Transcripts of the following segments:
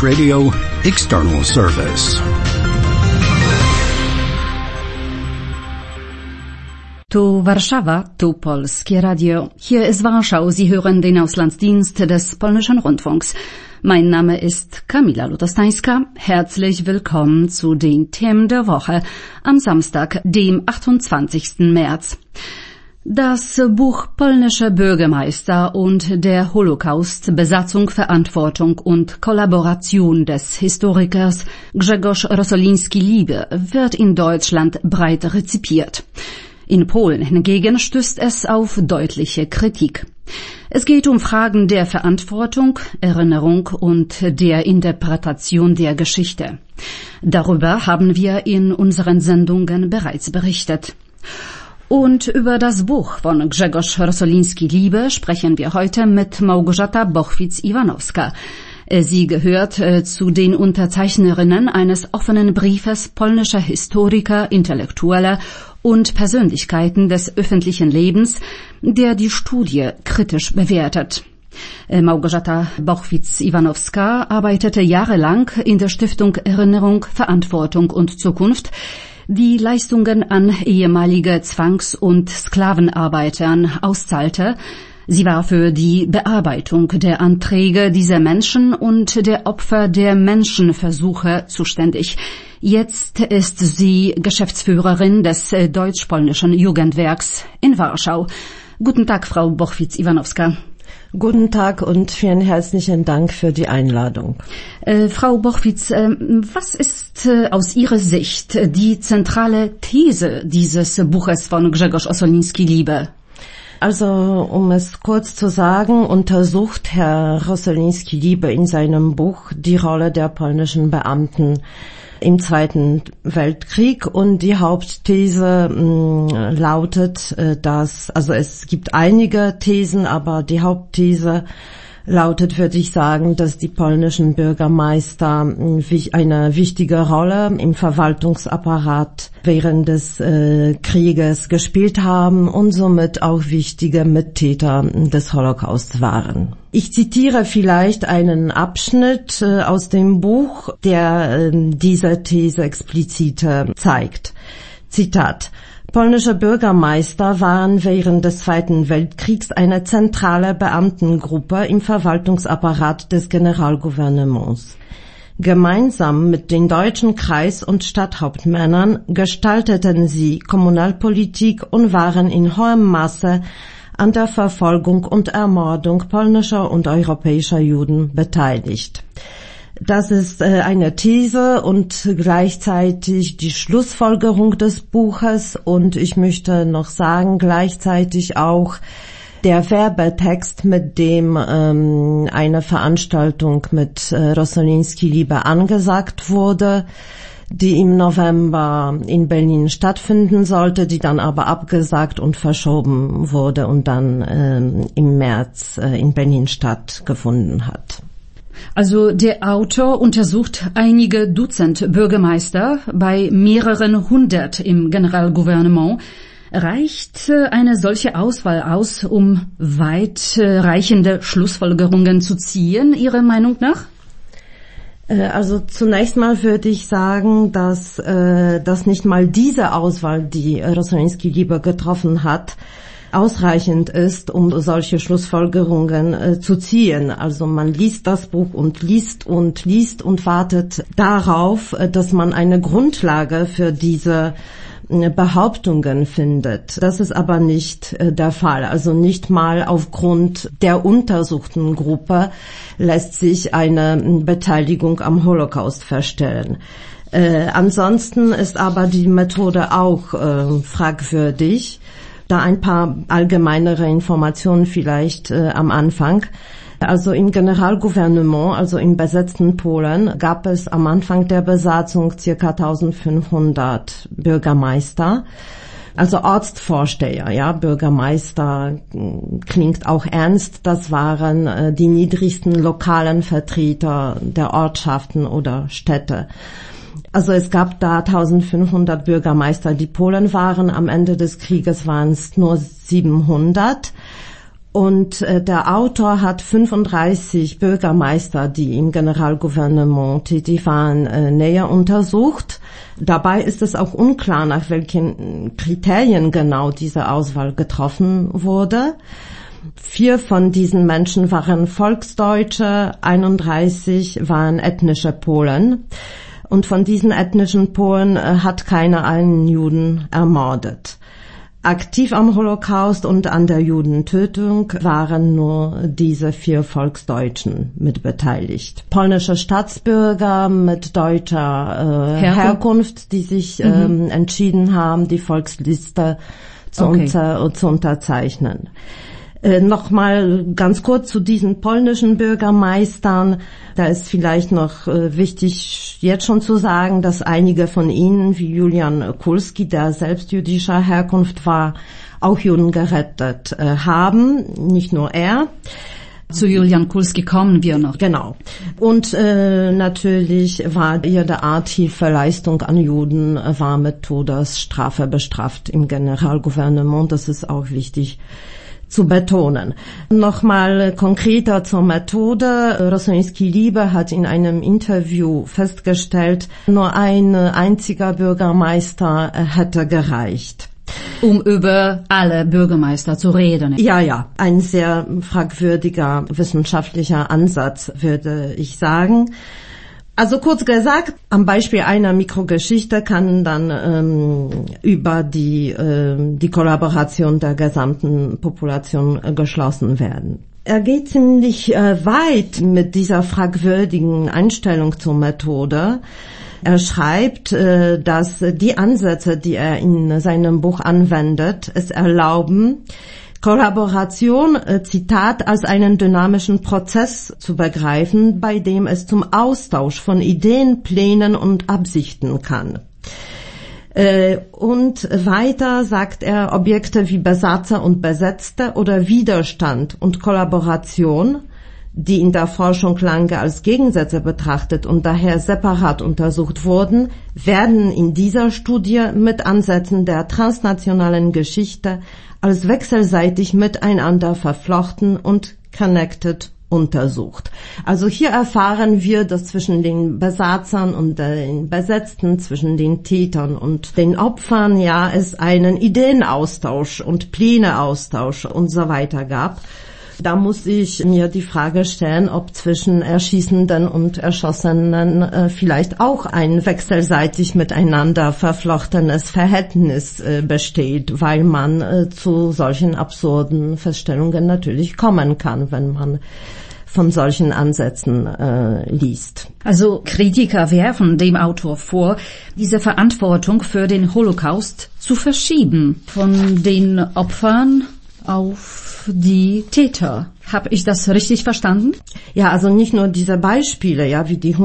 Polish Radio External Service. Tu Warszawa, tu Polskie Radio. Hier ist Warschau. Sie hören den Auslandsdienst des Polnischen Rundfunks. Mein Name ist Kamila Lutostańska. Herzlich willkommen zu den Themen der Woche am Samstag, dem 28. März. Das Buch Polnische Bürgermeister und der Holocaust, Besatzung, Verantwortung und Kollaboration des Historikers Grzegorz Rosoliński-Liebe wird in Deutschland breit rezipiert. In Polen hingegen stößt es auf deutliche Kritik. Es geht um Fragen der Verantwortung, Erinnerung und der Interpretation der Geschichte. Darüber haben wir in unseren Sendungen bereits berichtet. Und über das Buch von Grzegorz Rosoliński-Liebe sprechen wir heute mit Małgorzata Bochwitz-Iwanowska. Sie gehört zu den Unterzeichnerinnen eines offenen Briefes polnischer Historiker, Intellektueller und Persönlichkeiten des öffentlichen Lebens, der die Studie kritisch bewertet. Małgorzata Bochwitz-Iwanowska arbeitete jahrelang in der Stiftung Erinnerung, Verantwortung und Zukunft, die Leistungen an ehemalige Zwangs- und Sklavenarbeitern auszahlte. Sie war für die Bearbeitung der Anträge dieser Menschen und der Opfer der Menschenversuche zuständig. Jetzt ist sie Geschäftsführerin des Deutsch-Polnischen Jugendwerks in Warschau. Guten Tag, Frau Bochwitz-Iwanowska. Guten Tag und vielen herzlichen Dank für die Einladung. Frau Bochwitz, was ist aus Ihrer Sicht die zentrale These dieses Buches von Grzegorz Rosoliński-Liebe? Also, um es kurz zu sagen, untersucht Herr Rosoliński-Liebe in seinem Buch die Rolle der polnischen Beamten im Zweiten Weltkrieg, und die Hauptthese lautet, es gibt einige Thesen, aber die Hauptthese lautet, würde ich sagen, dass die polnischen Bürgermeister eine wichtige Rolle im Verwaltungsapparat während des Krieges gespielt haben und somit auch wichtige Mittäter des Holocaust waren. Ich zitiere vielleicht einen Abschnitt aus dem Buch, der diese These explizit zeigt. Zitat: Polnische Bürgermeister waren während des Zweiten Weltkriegs eine zentrale Beamtengruppe im Verwaltungsapparat des Generalgouvernements. Gemeinsam mit den deutschen Kreis- und Stadthauptmännern gestalteten sie Kommunalpolitik und waren in hohem Maße an der Verfolgung und Ermordung polnischer und europäischer Juden beteiligt. Das ist eine These und gleichzeitig die Schlussfolgerung des Buches, und ich möchte noch sagen, gleichzeitig auch der Werbetext, mit dem eine Veranstaltung mit Rosoliński-Liebe angesagt wurde, die im November in Berlin stattfinden sollte, die dann aber abgesagt und verschoben wurde und dann im März in Berlin stattgefunden hat. Also der Autor untersucht einige Dutzend Bürgermeister bei mehreren hundert im Generalgouvernement. Reicht eine solche Auswahl aus, um weitreichende Schlussfolgerungen zu ziehen, Ihrer Meinung nach? Also zunächst mal würde ich sagen, dass nicht mal diese Auswahl, die Rosoliński-Liebe getroffen hat, ausreichend ist, um solche Schlussfolgerungen zu ziehen. Also man liest das Buch und liest und wartet darauf, dass man eine Grundlage für diese Behauptungen findet. Das ist aber nicht der Fall. Also nicht mal aufgrund der untersuchten Gruppe lässt sich eine Beteiligung am Holocaust feststellen. Ansonsten ist aber die Methode auch fragwürdig. Da ein paar allgemeinere Informationen vielleicht am Anfang. Also im Generalgouvernement, also im besetzten Polen, gab es am Anfang der Besatzung ca. 1500 Bürgermeister, also Ortsvorsteher, ja, Bürgermeister klingt auch ernst. Das waren die niedrigsten lokalen Vertreter der Ortschaften oder Städte. Also es gab da 1500 Bürgermeister, die Polen waren. Am Ende des Krieges waren es nur 700. Und der Autor hat 35 Bürgermeister, die im Generalgouvernement tätig waren, näher untersucht. Dabei ist es auch unklar, nach welchen Kriterien genau diese Auswahl getroffen wurde. 4 von diesen Menschen waren Volksdeutsche, 31 waren ethnische Polen. Und von diesen ethnischen Polen hat keiner einen Juden ermordet. Aktiv am Holocaust und an der Judentötung waren nur diese 4 Volksdeutschen mit beteiligt. Polnische Staatsbürger mit deutscher Herkunft, die sich entschieden haben, die Volksliste zu unterzeichnen. Nochmal ganz kurz zu diesen polnischen Bürgermeistern. Da ist vielleicht noch wichtig, jetzt schon zu sagen, dass einige von ihnen, wie Julian Kulski, der selbst jüdischer Herkunft war, auch Juden gerettet haben. Nicht nur er. Zu Julian Kulski kommen wir noch. Genau. Und natürlich war jede Art Hilfeleistung an Juden war mit Todesstrafe bestraft im Generalgouvernement. Das ist auch wichtig zu betonen. Nochmal konkreter zur Methode. Rosoński-Liebe hat in einem Interview festgestellt, nur ein einziger Bürgermeister hätte gereicht. Um über alle Bürgermeister zu reden. Ja, ein sehr fragwürdiger wissenschaftlicher Ansatz, würde ich sagen. Also kurz gesagt, am Beispiel einer Mikrogeschichte kann dann über die Kollaboration der gesamten Population geschlossen werden. Er geht ziemlich weit mit dieser fragwürdigen Einstellung zur Methode. Er schreibt, dass die Ansätze, die er in seinem Buch anwendet, es erlauben, Kollaboration, Zitat, als einen dynamischen Prozess zu begreifen, bei dem es zum Austausch von Ideen, Plänen und Absichten kann. Und weiter sagt er, Objekte wie Besatzer und Besetzte oder Widerstand und Kollaboration, die in der Forschung lange als Gegensätze betrachtet und daher separat untersucht wurden, werden in dieser Studie mit Ansätzen der transnationalen Geschichte als wechselseitig miteinander verflochten und connected untersucht. Also hier erfahren wir, dass zwischen den Besatzern und den Besetzten, zwischen den Tätern und den Opfern, ja, es einen Ideenaustausch und Pläneaustausch und so weiter gab. Da muss ich mir die Frage stellen, ob zwischen Erschießenden und Erschossenen vielleicht auch ein wechselseitig miteinander verflochtenes Verhältnis besteht, weil man zu solchen absurden Feststellungen natürlich kommen kann, wenn man von solchen Ansätzen liest. Also Kritiker werfen dem Autor vor, diese Verantwortung für den Holocaust zu verschieben von den Opfern auf die Täter. Habe ich das richtig verstanden? Ja, also nicht nur diese Beispiele, ja, wie die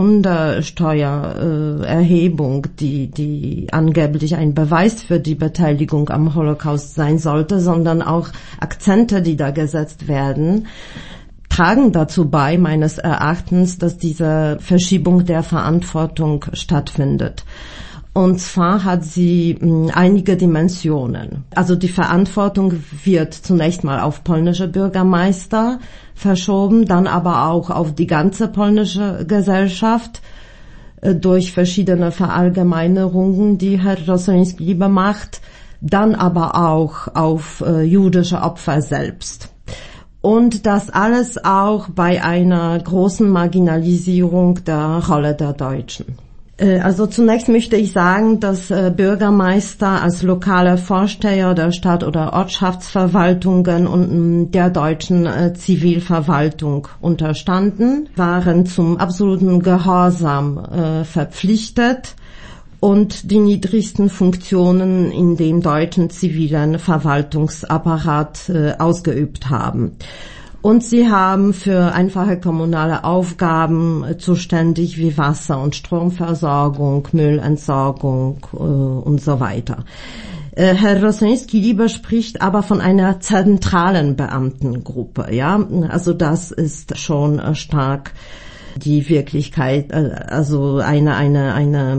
Hundesteuererhebung, die angeblich ein Beweis für die Beteiligung am Holocaust sein sollte, sondern auch Akzente, die da gesetzt werden, tragen dazu bei, meines Erachtens, dass diese Verschiebung der Verantwortung stattfindet. Und zwar hat sie einige Dimensionen. Also die Verantwortung wird zunächst mal auf polnische Bürgermeister verschoben, dann aber auch auf die ganze polnische Gesellschaft durch verschiedene Verallgemeinerungen, die Herr Rosoński-Liebe macht, dann aber auch auf jüdische Opfer selbst. Und das alles auch bei einer großen Marginalisierung der Rolle der Deutschen. Also zunächst möchte ich sagen, dass Bürgermeister als lokale Vorsteher der Stadt- oder Ortschaftsverwaltungen und der deutschen Zivilverwaltung unterstanden, waren zum absoluten Gehorsam verpflichtet und die niedrigsten Funktionen in dem deutschen zivilen Verwaltungsapparat ausgeübt haben. Und sie haben für einfache kommunale Aufgaben zuständig wie Wasser- und Stromversorgung, Müllentsorgung und so weiter. Herr Rosoński-Liebe spricht aber von einer zentralen Beamtengruppe, ja. Also das ist schon stark die Wirklichkeit, also eine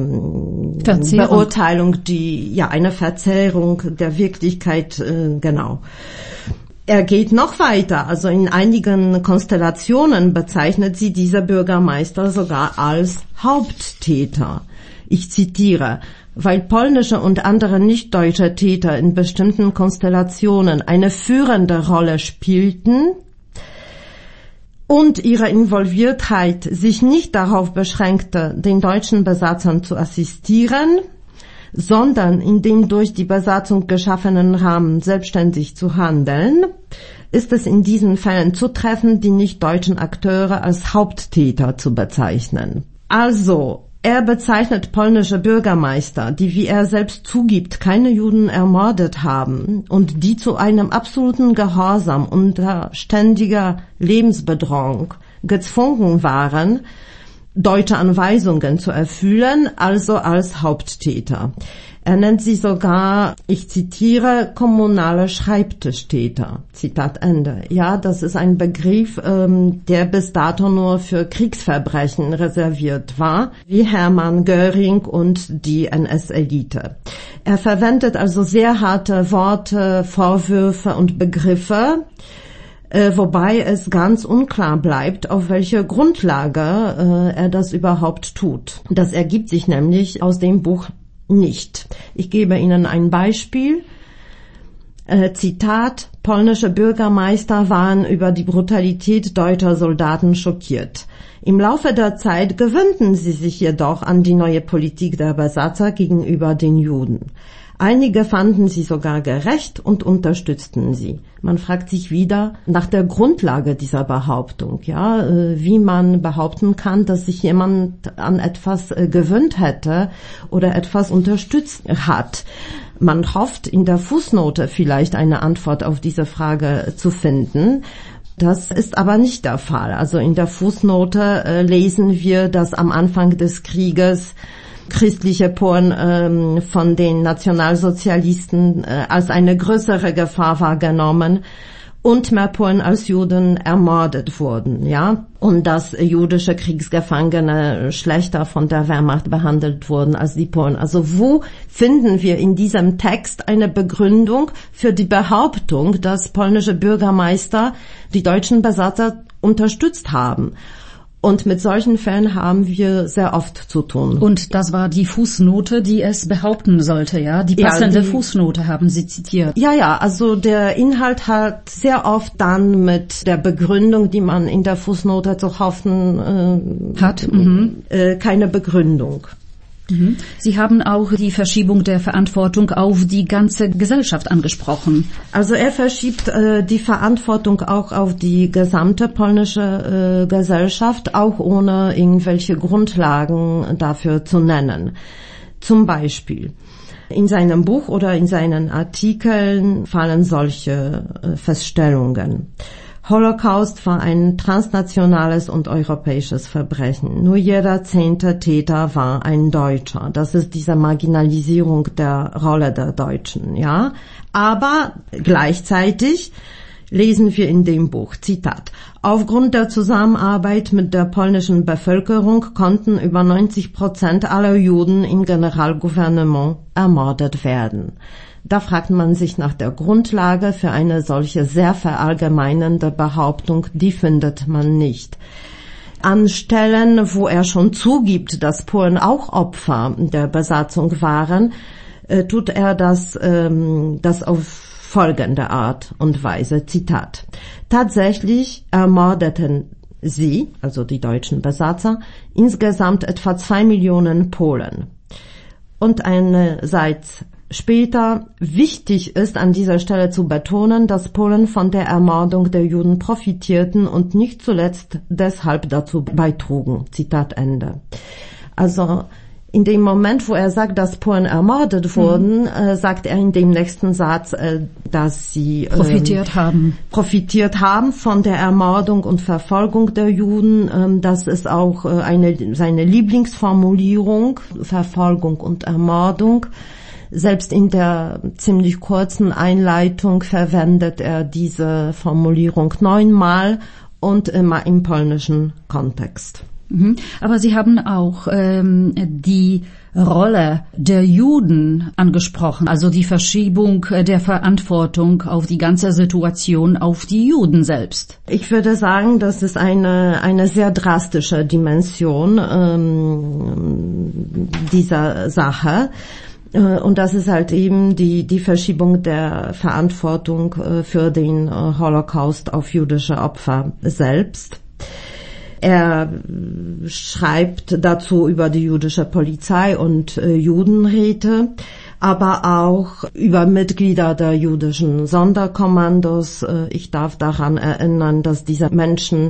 Beurteilung, eine Verzerrung der Wirklichkeit, genau. Er geht noch weiter, also in einigen Konstellationen bezeichnet sie dieser Bürgermeister sogar als Haupttäter. Ich zitiere: Weil polnische und andere nicht-deutsche Täter in bestimmten Konstellationen eine führende Rolle spielten und ihre Involviertheit sich nicht darauf beschränkte, den deutschen Besatzern zu assistieren, sondern in dem durch die Besatzung geschaffenen Rahmen selbstständig zu handeln, ist es in diesen Fällen zutreffend, die nicht-deutschen Akteure als Haupttäter zu bezeichnen. Also, er bezeichnet polnische Bürgermeister, die, wie er selbst zugibt, keine Juden ermordet haben und die zu einem absoluten Gehorsam unter ständiger Lebensbedrohung gezwungen waren, deutsche Anweisungen zu erfüllen, also als Haupttäter. Er nennt sie sogar, ich zitiere, kommunale Schreibtischtäter. Zitat Ende. Ja, das ist ein Begriff, der bis dato nur für Kriegsverbrechen reserviert war, wie Hermann Göring und die NS-Elite. Er verwendet also sehr harte Worte, Vorwürfe und Begriffe, wobei es ganz unklar bleibt, auf welche Grundlage er das überhaupt tut. Das ergibt sich nämlich aus dem Buch nicht. Ich gebe Ihnen ein Beispiel. Zitat: Polnische Bürgermeister waren über die Brutalität deutscher Soldaten schockiert. Im Laufe der Zeit gewöhnten sie sich jedoch an die neue Politik der Besatzer gegenüber den Juden. Einige fanden sie sogar gerecht und unterstützten sie. Man fragt sich wieder nach der Grundlage dieser Behauptung, ja, wie man behaupten kann, dass sich jemand an etwas gewöhnt hätte oder etwas unterstützt hat. Man hofft, in der Fußnote vielleicht eine Antwort auf diese Frage zu finden. Das ist aber nicht der Fall. Also in der Fußnote lesen wir, dass am Anfang des Krieges christliche Polen von den Nationalsozialisten als eine größere Gefahr wahrgenommen und mehr Polen als Juden ermordet wurden, ja, und dass jüdische Kriegsgefangene schlechter von der Wehrmacht behandelt wurden als die Polen. Also wo finden wir in diesem Text eine Begründung für die Behauptung, dass polnische Bürgermeister die deutschen Besatzer unterstützt haben? Und mit solchen Fällen haben wir sehr oft zu tun. Und das war die Fußnote, die es behaupten sollte, ja? Die passende Fußnote haben Sie zitiert. Ja, also der Inhalt hat sehr oft dann mit der Begründung, die man in der Fußnote zu hoffen hat, keine Begründung. Sie haben auch die Verschiebung der Verantwortung auf die ganze Gesellschaft angesprochen. Also er verschiebt die Verantwortung auch auf die gesamte polnische Gesellschaft, auch ohne irgendwelche Grundlagen dafür zu nennen. Zum Beispiel in seinem Buch oder in seinen Artikeln fallen solche Feststellungen. Holocaust war ein transnationales und europäisches Verbrechen. Nur jeder 10. Täter war ein Deutscher. Das ist diese Marginalisierung der Rolle der Deutschen, ja. Aber gleichzeitig lesen wir in dem Buch, Zitat: Aufgrund der Zusammenarbeit mit der polnischen Bevölkerung konnten über 90% aller Juden im Generalgouvernement ermordet werden. Da fragt man sich nach der Grundlage für eine solche sehr verallgemeinernde Behauptung, die findet man nicht. An Stellen, wo er schon zugibt, dass Polen auch Opfer der Besatzung waren, tut er das auf folgende Art und Weise, Zitat: Tatsächlich ermordeten sie, also die deutschen Besatzer, insgesamt etwa 2 Millionen Polen. Und einerseits später wichtig ist an dieser Stelle zu betonen, dass Polen von der Ermordung der Juden profitierten und nicht zuletzt deshalb dazu beitrugen. Zitat Ende. Also in dem Moment, wo er sagt, dass Polen ermordet wurden, sagt er in dem nächsten Satz, dass sie profitiert haben von der Ermordung und Verfolgung der Juden. Das ist auch seine Lieblingsformulierung, Verfolgung und Ermordung. Selbst in der ziemlich kurzen Einleitung verwendet er diese Formulierung 9-mal und immer im polnischen Kontext. Aber Sie haben auch die Rolle der Juden angesprochen, also die Verschiebung der Verantwortung auf die ganze Situation auf die Juden selbst. Ich würde sagen, das ist eine sehr drastische Dimension dieser Sache. Und das ist halt eben die Verschiebung der Verantwortung für den Holocaust auf jüdische Opfer selbst. Er schreibt dazu über die jüdische Polizei und Judenräte, aber auch über Mitglieder der jüdischen Sonderkommandos. Ich darf daran erinnern, dass diese Menschen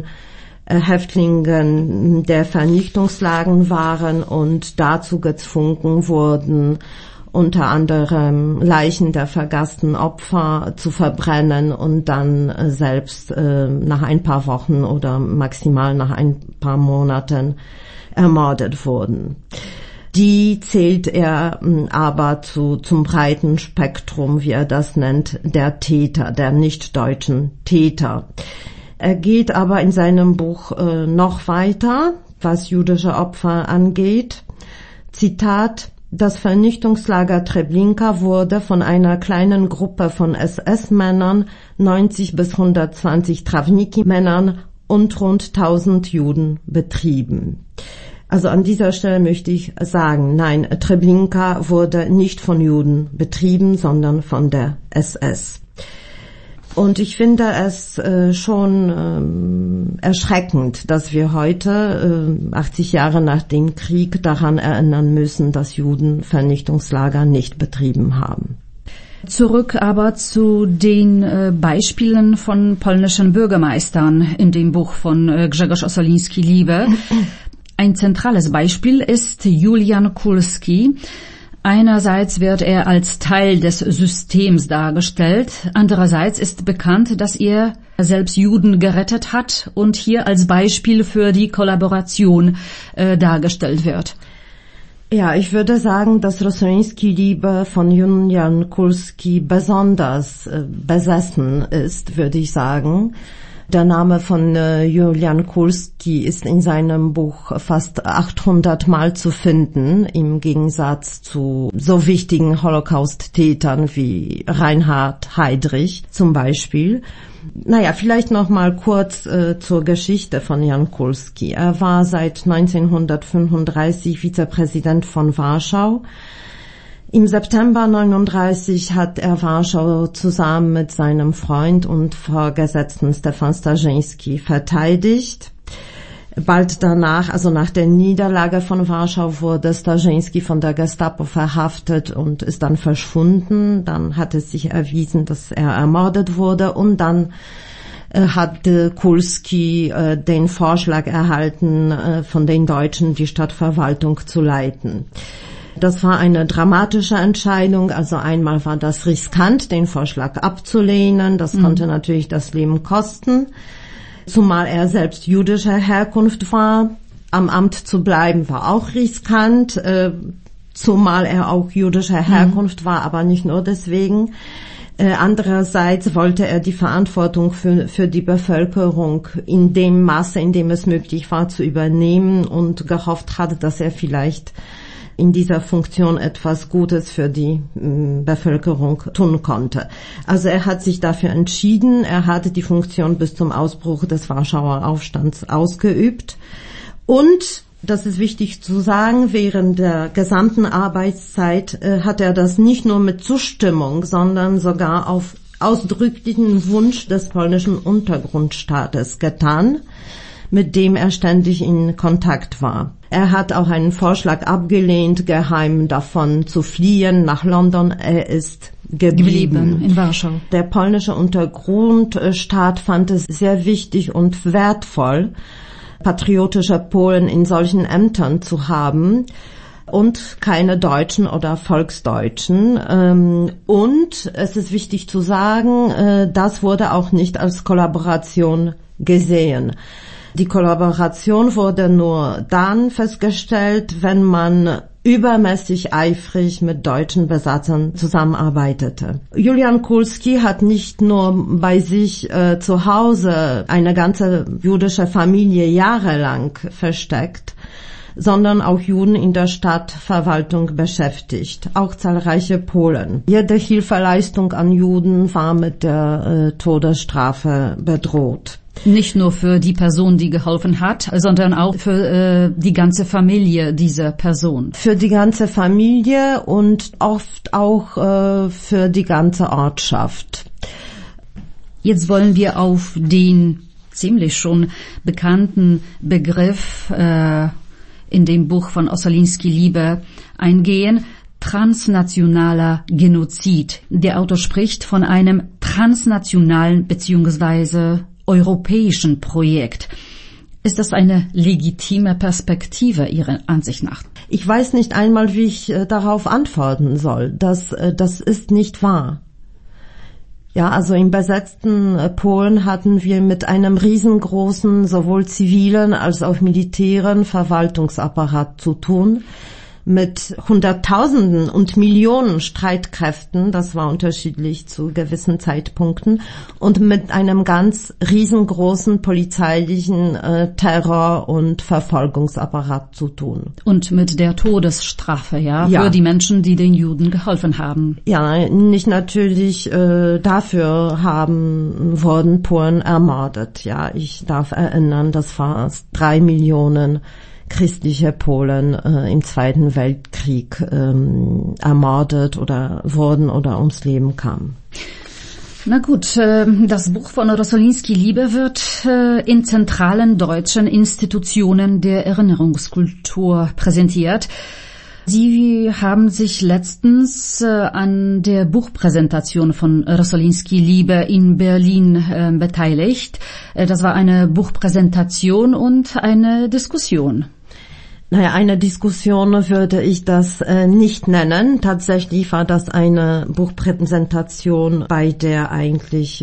Häftlinge der Vernichtungslagern waren und dazu gezwungen wurden, unter anderem Leichen der vergassten Opfer zu verbrennen und dann selbst nach ein paar Wochen oder maximal nach ein paar Monaten ermordet wurden. Die zählt er aber zum breiten Spektrum, wie er das nennt, der Täter, der nicht-deutschen Täter. Er geht aber in seinem Buch noch weiter, was jüdische Opfer angeht. Zitat: Das Vernichtungslager Treblinka wurde von einer kleinen Gruppe von SS-Männern, 90 bis 120 Travniki-Männern und rund 1000 Juden betrieben. Also an dieser Stelle möchte ich sagen, nein, Treblinka wurde nicht von Juden betrieben, sondern von der SS. Und ich finde es schon erschreckend, dass wir heute, 80 Jahre nach dem Krieg, daran erinnern müssen, dass Juden Vernichtungslager nicht betrieben haben. Zurück aber zu den Beispielen von polnischen Bürgermeistern in dem Buch von Grzegorz Ossoliński-Liebe. Ein zentrales Beispiel ist Julian Kulski. Einerseits wird er als Teil des Systems dargestellt, andererseits ist bekannt, dass er selbst Juden gerettet hat und hier als Beispiel für die Kollaboration dargestellt wird. Ja, ich würde sagen, dass Ossoliński-Liebe von Julian Kulski besonders besessen ist, würde ich sagen. Der Name von Julian Kulski ist in seinem Buch fast 800 Mal zu finden, im Gegensatz zu so wichtigen Holocaust-Tätern wie Reinhard Heydrich zum Beispiel. Naja, vielleicht noch mal kurz zur Geschichte von Jan Kulski. Er war seit 1935 Vizepräsident von Warschau. Im September 1939 hat er Warschau zusammen mit seinem Freund und Vorgesetzten Stefan Starzyński verteidigt. Bald danach, also nach der Niederlage von Warschau, wurde Starzyński von der Gestapo verhaftet und ist dann verschwunden. Dann hat es sich erwiesen, dass er ermordet wurde und dann hat Kulski den Vorschlag erhalten, von den Deutschen die Stadtverwaltung zu leiten. Das war eine dramatische Entscheidung. Also einmal war das riskant, den Vorschlag abzulehnen. Das konnte natürlich das Leben kosten. Zumal er selbst jüdischer Herkunft war. Am Amt zu bleiben war auch riskant. Zumal er auch jüdischer Herkunft war, aber nicht nur deswegen. Andererseits wollte er die Verantwortung für die Bevölkerung in dem Maße, in dem es möglich war, zu übernehmen und gehofft hatte, dass er vielleicht in dieser Funktion etwas Gutes für die Bevölkerung tun konnte. Also er hat sich dafür entschieden, er hatte die Funktion bis zum Ausbruch des Warschauer Aufstands ausgeübt und, das ist wichtig zu sagen, während der gesamten Arbeitszeit hat er das nicht nur mit Zustimmung, sondern sogar auf ausdrücklichen Wunsch des polnischen Untergrundstaates getan, mit dem er ständig in Kontakt war. Er hat auch einen Vorschlag abgelehnt, geheim davon zu fliehen nach London. Er ist geblieben in Warschau. Der polnische Untergrundstaat fand es sehr wichtig und wertvoll, patriotische Polen in solchen Ämtern zu haben und keine Deutschen oder Volksdeutschen. Und es ist wichtig zu sagen, das wurde auch nicht als Kollaboration gesehen. Die Kollaboration wurde nur dann festgestellt, wenn man übermäßig eifrig mit deutschen Besatzern zusammenarbeitete. Julian Kulski hat nicht nur bei sich zu Hause eine ganze jüdische Familie jahrelang versteckt, sondern auch Juden in der Stadtverwaltung beschäftigt, auch zahlreiche Polen. Jede Hilfeleistung an Juden war mit der Todesstrafe bedroht. Nicht nur für die Person, die geholfen hat, sondern auch für die ganze Familie dieser Person. Für die ganze Familie und oft auch für die ganze Ortschaft. Jetzt wollen wir auf den ziemlich schon bekannten Begriff in dem Buch von Ossolinski-Liebe eingehen. Transnationaler Genozid. Der Autor spricht von einem transnationalen bzw. europäischen Projekt. Ist das eine legitime Perspektive Ihrer Ansicht nach? Ich weiß nicht einmal, wie ich darauf antworten soll. Das ist nicht wahr. Ja, also im besetzten Polen hatten wir mit einem riesengroßen, sowohl zivilen als auch militären Verwaltungsapparat zu tun, mit Hunderttausenden und Millionen Streitkräften, das war unterschiedlich zu gewissen Zeitpunkten, und mit einem ganz riesengroßen polizeilichen Terror- und Verfolgungsapparat zu tun. Und mit der Todesstrafe, ja, für die Menschen, die den Juden geholfen haben. Ja, nicht natürlich dafür wurden Polen ermordet. Ja, ich darf erinnern, dass fast 3 Millionen christliche Polen im Zweiten Weltkrieg ermordet oder wurden oder ums Leben kamen. Na gut, das Buch von Ossolinski-Liebe wird in zentralen deutschen Institutionen der Erinnerungskultur präsentiert. Sie haben sich letztens an der Buchpräsentation von Ossolinski-Liebe in Berlin beteiligt. Das war eine Buchpräsentation und eine Diskussion. Naja, eine Diskussion würde ich das nicht nennen. Tatsächlich war das eine Buchpräsentation, bei der eigentlich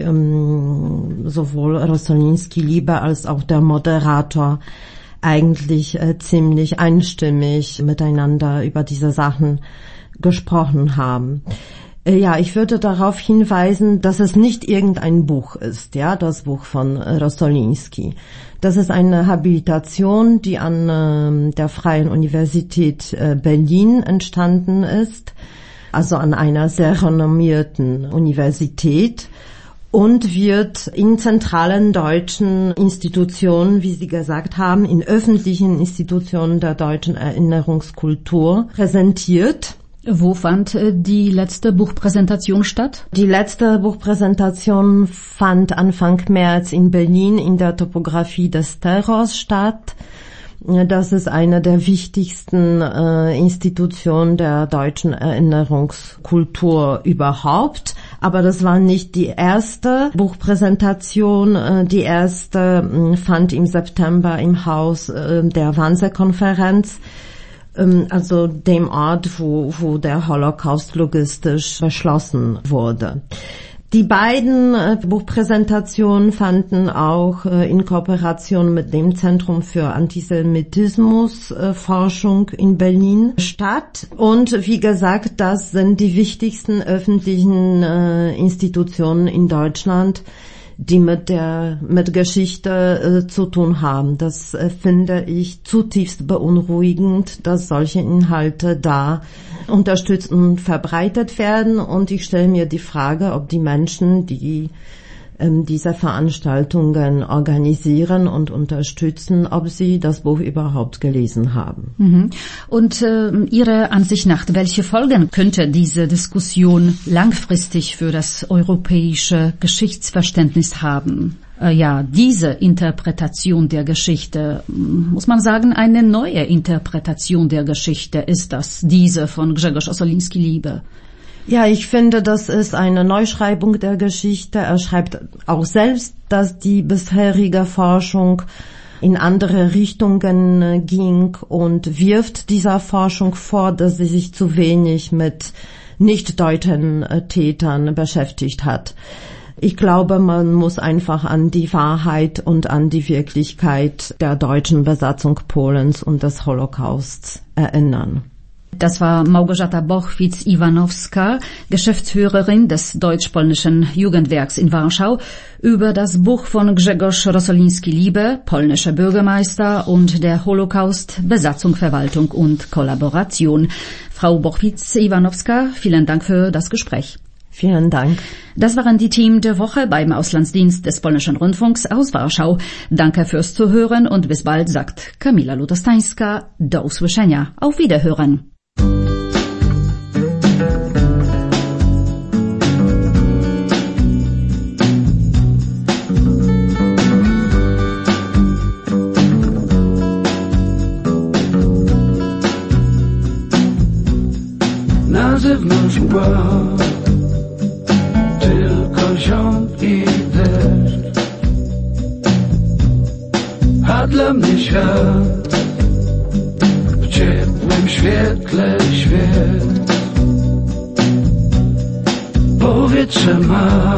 sowohl Ossolinski-Liebe als auch der Moderator eigentlich ziemlich einstimmig miteinander über diese Sachen gesprochen haben. Ja, ich würde darauf hinweisen, dass es nicht irgendein Buch ist, ja, das Buch von Ossolinski. Das ist eine Habilitation, die an der Freien Universität Berlin entstanden ist, also an einer sehr renommierten Universität, und wird in zentralen deutschen Institutionen, wie Sie gesagt haben, in öffentlichen Institutionen der deutschen Erinnerungskultur präsentiert. Wo fand die letzte Buchpräsentation statt? Die letzte Buchpräsentation fand Anfang März in Berlin in der Topographie des Terrors statt. Das ist eine der wichtigsten Institutionen der deutschen Erinnerungskultur überhaupt. Aber das war nicht die erste Buchpräsentation. Die erste fand im September im Haus der Wannsee-Konferenz, also dem Ort, wo der Holocaust logistisch beschlossen wurde. Die beiden Buchpräsentationen fanden auch in Kooperation mit dem Zentrum für Antisemitismusforschung in Berlin statt. Und wie gesagt, das sind die wichtigsten öffentlichen Institutionen in Deutschland, die mit Geschichte zu tun haben. Das finde ich zutiefst beunruhigend, dass solche Inhalte da unterstützt und verbreitet werden. Und ich stelle mir die Frage, ob die Menschen, die diese Veranstaltungen organisieren und unterstützen, ob sie das Buch überhaupt gelesen haben. Mhm. Und Ihrer Ansicht nach, welche Folgen könnte diese Diskussion langfristig für das europäische Geschichtsverständnis haben? Diese Interpretation der Geschichte, muss man sagen, eine neue Interpretation der Geschichte ist das, diese von Grzegorz Ossolinski-Liebe. Ja, ich finde, das ist eine Neuschreibung der Geschichte. Er schreibt auch selbst, dass die bisherige Forschung in andere Richtungen ging und wirft dieser Forschung vor, dass sie sich zu wenig mit nicht-deutschen Tätern beschäftigt hat. Ich glaube, man muss einfach an die Wahrheit und an die Wirklichkeit der deutschen Besatzung Polens und des Holocausts erinnern. Das war Małgorzata Bochwitz-Iwanowska, Geschäftsführerin des Deutsch-Polnischen Jugendwerks in Warschau, über das Buch von Grzegorz Rosoliński-Liebe, polnischer Bürgermeister und der Holocaust, Besatzung, Verwaltung und Kollaboration. Frau Bochwitz-Iwanowska, vielen Dank für das Gespräch. Vielen Dank. Das waren die Themen der Woche beim Auslandsdienst des Polnischen Rundfunks aus Warschau. Danke fürs Zuhören und bis bald, sagt Kamila Lutostańska. Do usłyszenia. Auf Wiederhören. Na zewnątrz mgła, tylko ziąb i deszcz, a dla mnie świat w ciepłym świetle świec. Powietrze ma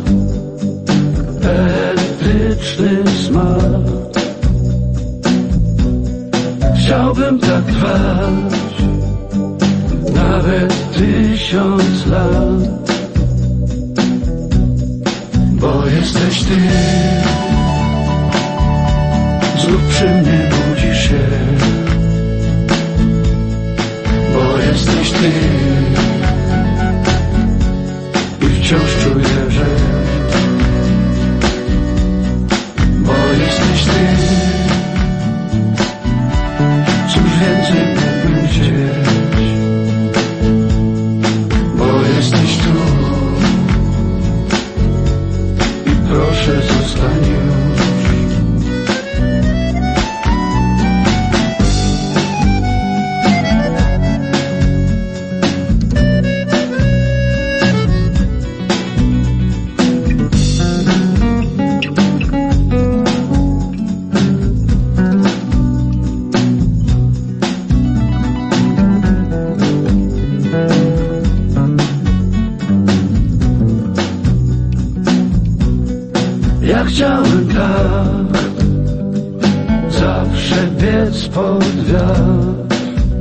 elektryczny smak. Chciałbym tak trwać nawet 1000 lat, bo jesteś ty. Znów przy mnie budzisz się, bo jesteś ty. I wciąż czuję, że bo jesteś ty. Cóż więcej mógłbym chcieć, bo jesteś tu. I proszę, zostań już. Ja chciałem tak zawsze biec pod wiatr,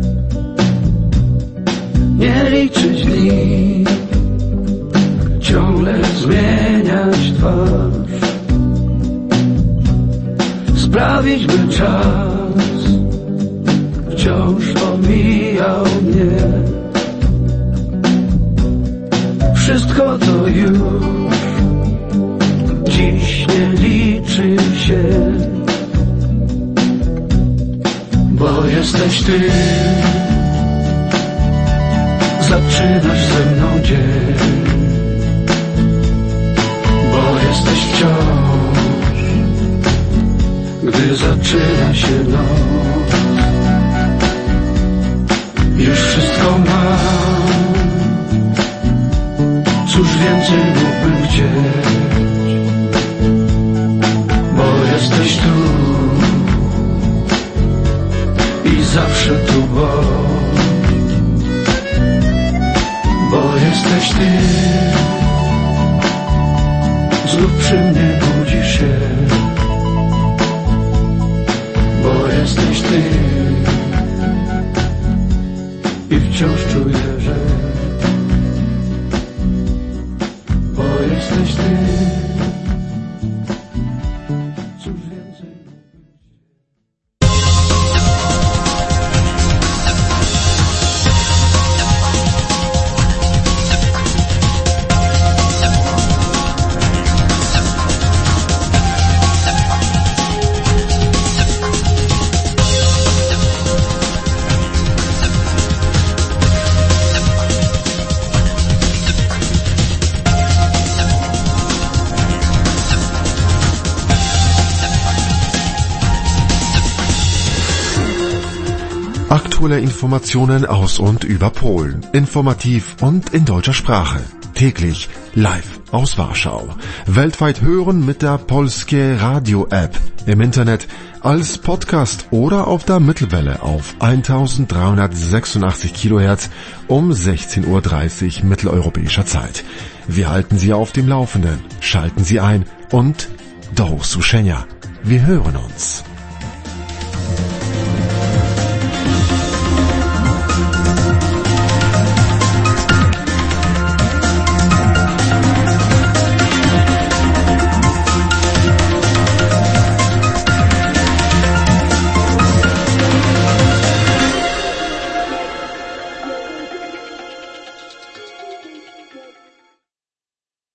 nie liczyć dni, ciągle zmieniać twarz, sprawić by czas wciąż omijał mnie. Wszystko to już dziś nie liczy się, bo jesteś ty. Zaczynasz ze mną dzień, bo jesteś wciąż, gdy zaczyna się noc. Już wszystko mam, cóż więcej mógłbym chcieć, bo jesteś tu i zawsze tu, bo jesteś ty. Znów przy mnie budzisz się, bo jesteś ty. I wciąż czuję, że bo jesteś ty. Aktuelle Informationen aus und über Polen. Informativ und in deutscher Sprache. Täglich live aus Warschau. Weltweit hören mit der Polskie Radio App. Im Internet als Podcast oder auf der Mittelwelle auf 1386 kHz um 16:30 Uhr mitteleuropäischer Zeit. Wir halten Sie auf dem Laufenden. Schalten Sie ein und do usłyszenia. Wir hören uns.